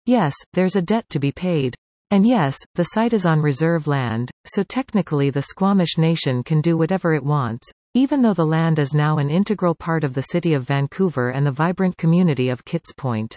Yes, there's a debt to be paid. And yes, the site is on reserve land, so technically the Squamish Nation can do whatever it wants, even though the land is now an integral part of the city of Vancouver and the vibrant community of Kitts Point.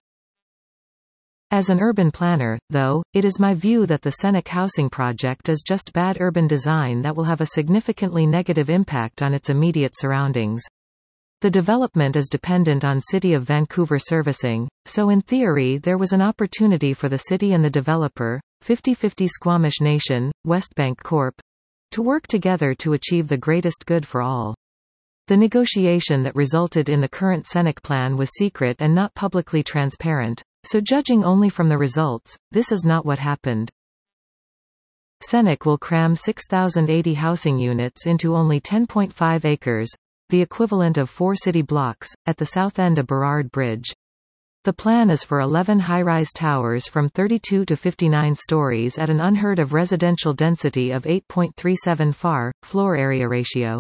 As an urban planner, though, it is my view that the Senex housing project is just bad urban design that will have a significantly negative impact on its immediate surroundings. The development is dependent on City of Vancouver servicing, so in theory there was an opportunity for the city and the developer, 50-50 Squamish Nation, Westbank Corp., to work together to achieve the greatest good for all. The negotiation that resulted in the current Senex plan was secret and not publicly transparent, so judging only from the results, this is not what happened. Senex will cram 6,080 housing units into only 10.5 acres, the equivalent of 4 city blocks, at the south end of Burrard Bridge. The plan is for 11 high-rise towers from 32 to 59 stories at an unheard of residential density of 8.37 FAR, floor area ratio.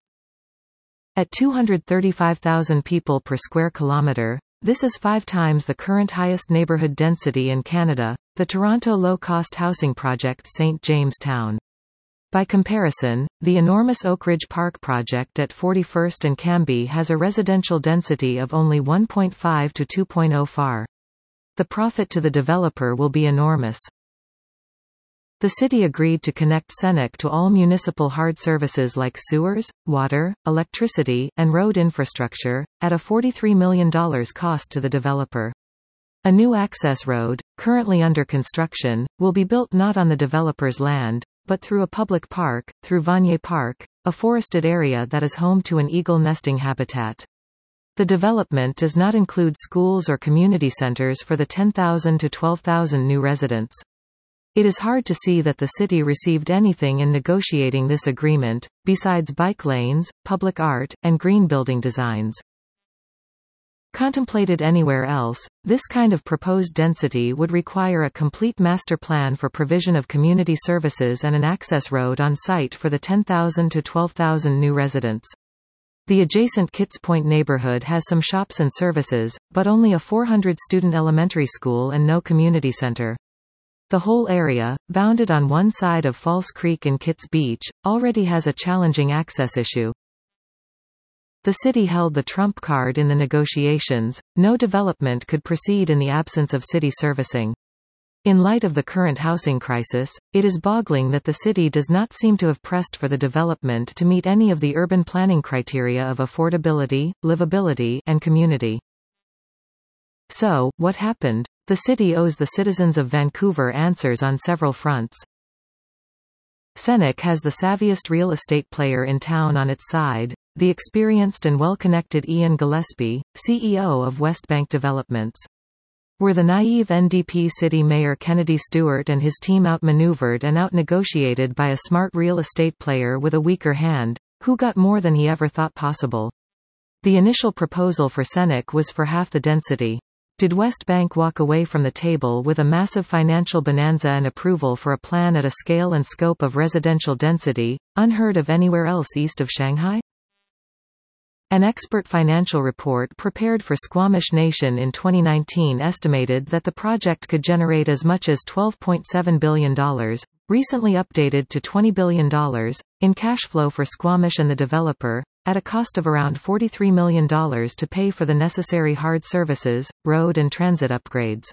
At 235,000 people per square kilometre, this is 5 times the current highest neighbourhood density in Canada, the Toronto low-cost housing project St. James Town. By comparison, the enormous Oak Ridge Park project at 41st and Cambie has a residential density of only 1.5 to 2.0 FAR. The profit to the developer will be enormous. The city agreed to connect Senex to all municipal hard services like sewers, water, electricity, and road infrastructure, at a $43 million cost to the developer. A new access road, currently under construction, will be built not on the developer's land, but through a public park, through Vanier Park, a forested area that is home to an eagle nesting habitat. The development does not include schools or community centers for the 10,000 to 12,000 new residents. It is hard to see that the city received anything in negotiating this agreement, besides bike lanes, public art, and green building designs. Contemplated anywhere else, this kind of proposed density would require a complete master plan for provision of community services and an access road on site for the 10,000 to 12,000 new residents. The adjacent Kitts Point neighborhood has some shops and services, but only a 400-student elementary school and no community center. The whole area, bounded on one side of False Creek and Kitts Beach, already has a challenging access issue. The city held the trump card in the negotiations. No development could proceed in the absence of city servicing. In light of the current housing crisis, it is boggling that the city does not seem to have pressed for the development to meet any of the urban planning criteria of affordability, livability, and community. So, what happened? The city owes the citizens of Vancouver answers on several fronts. Senex has the savviest real estate player in town on its side, the experienced and well-connected Ian Gillespie, CEO of Westbank Developments. Were the naive NDP City Mayor Kennedy Stewart and his team outmaneuvered and outnegotiated by a smart real estate player with a weaker hand, who got more than he ever thought possible? The initial proposal for Senex was for half the density. Did Westbank walk away from the table with a massive financial bonanza and approval for a plan at a scale and scope of residential density, unheard of anywhere else east of Shanghai? An expert financial report prepared for Squamish Nation in 2019 estimated that the project could generate as much as $12.7 billion, recently updated to $20 billion, in cash flow for Squamish and the developer, at a cost of around $43 million to pay for the necessary hard services, road and transit upgrades.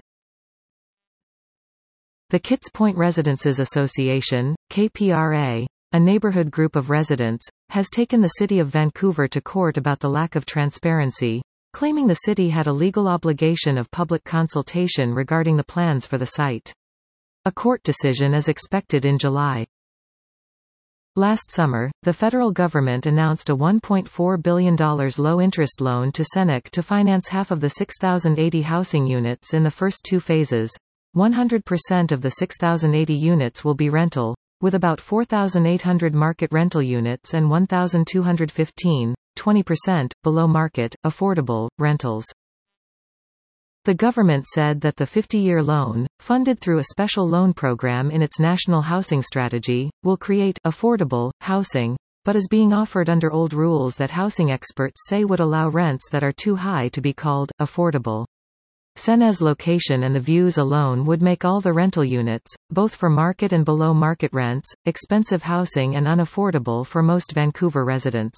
The Kitts Point Residences Association, KPRA, a neighborhood group of residents, has taken the City of Vancouver to court about the lack of transparency, claiming the city had a legal obligation of public consultation regarding the plans for the site. A court decision is expected in July. Last summer, the federal government announced a $1.4 billion low-interest loan to Senex to finance half of the 6,080 housing units in the first 2 phases. 100% of the 6,080 units will be rental, with about 4,800 market rental units and 1,215, 20%, below market, affordable, rentals. The government said that the 50-year loan, funded through a special loan program in its national housing strategy, will create affordable housing, but is being offered under old rules that housing experts say would allow rents that are too high to be called affordable. Sene's location and the views alone would make all the rental units, both for market and below market rents, expensive housing and unaffordable for most Vancouver residents.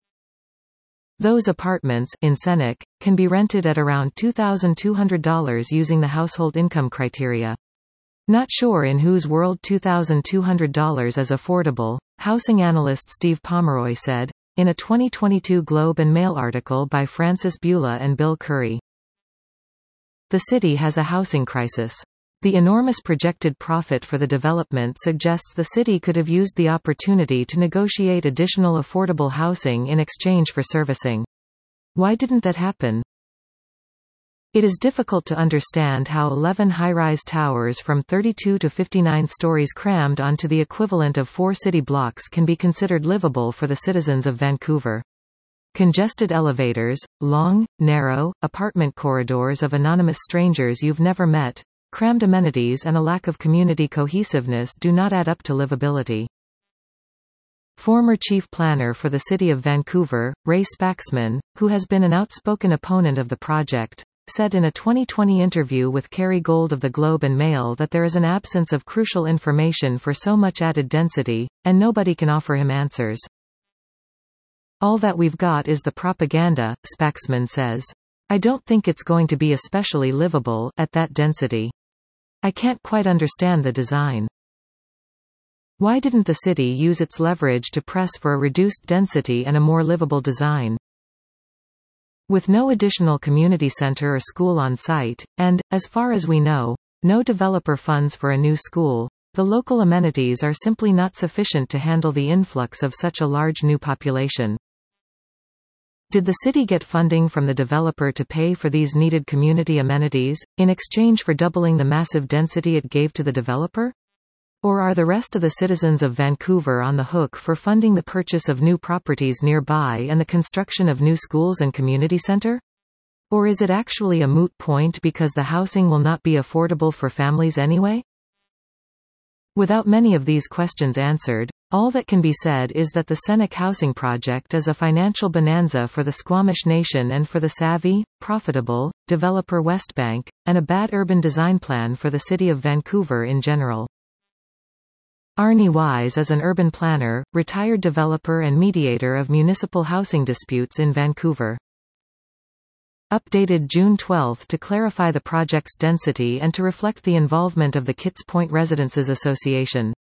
Those apartments, in Seneca, can be rented at around $2,200 using the household income criteria. Not sure in whose world $2,200 is affordable, housing analyst Steve Pomeroy said, in a 2022 Globe and Mail article by Francis Bula and Bill Curry. The city has a housing crisis. The enormous projected profit for the development suggests the city could have used the opportunity to negotiate additional affordable housing in exchange for servicing. Why didn't that happen? It is difficult to understand how 11 high-rise towers from 32 to 59 stories crammed onto the equivalent of 4 city blocks can be considered livable for the citizens of Vancouver. Congested elevators, long, narrow, apartment corridors of anonymous strangers you've never met, crammed amenities and a lack of community cohesiveness do not add up to livability. Former chief planner for the city of Vancouver, Ray Spaxman, who has been an outspoken opponent of the project, said in a 2020 interview with Kerry Gold of the Globe and Mail that there is an absence of crucial information for so much added density, and nobody can offer him answers. All that we've got is the propaganda, Spaxman says. I don't think it's going to be especially livable at that density. I can't quite understand the design. Why didn't the city use its leverage to press for a reduced density and a more livable design? With no additional community center or school on site, and, as far as we know, no developer funds for a new school, the local amenities are simply not sufficient to handle the influx of such a large new population. Did the city get funding from the developer to pay for these needed community amenities, in exchange for doubling the massive density it gave to the developer? Or are the rest of the citizens of Vancouver on the hook for funding the purchase of new properties nearby and the construction of new schools and community center? Or is it actually a moot point because the housing will not be affordable for families anyway? Without many of these questions answered, all that can be said is that the Seneca housing project is a financial bonanza for the Squamish Nation and for the savvy, profitable, developer Westbank, and a bad urban design plan for the city of Vancouver in general. Arnie Wise is an urban planner, retired developer and mediator of municipal housing disputes in Vancouver. Updated June 12 to clarify the project's density and to reflect the involvement of the Kits Point Residences Association.